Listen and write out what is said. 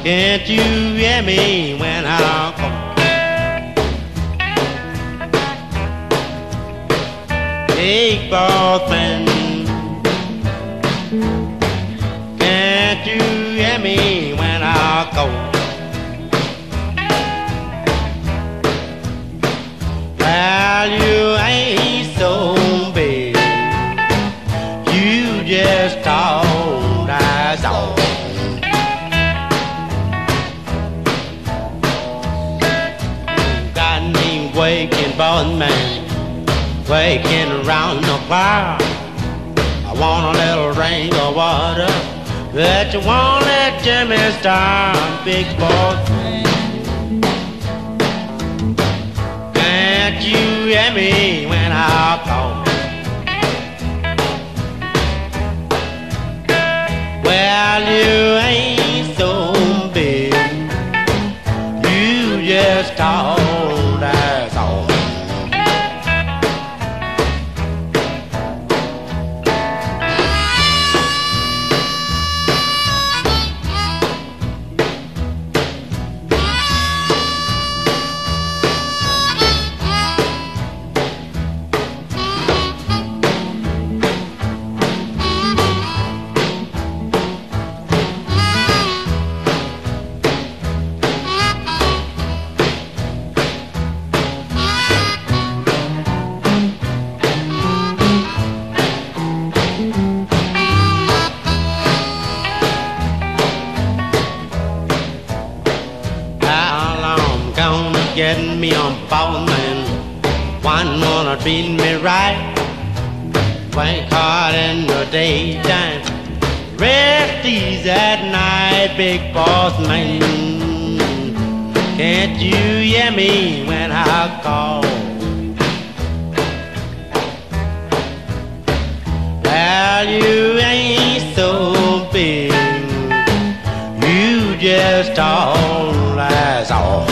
Can't you hear me when I call? Big boss man, can't you hear me when I call? Well, you ain't so big, you just talk, that's all. Got me waking, boss man, waking around the clock. I want a little drink of water, but you won't let Jimmy stop, big boss. Can't you hear me when I call? Well, you ain't so big, you just talk, that's all. Get me on boss man, one wanna treat me right. Work hard in the daytime, rest easy at night, big boss man. Can't you hear me when I call? Well, you ain't so big, you just all, that's all.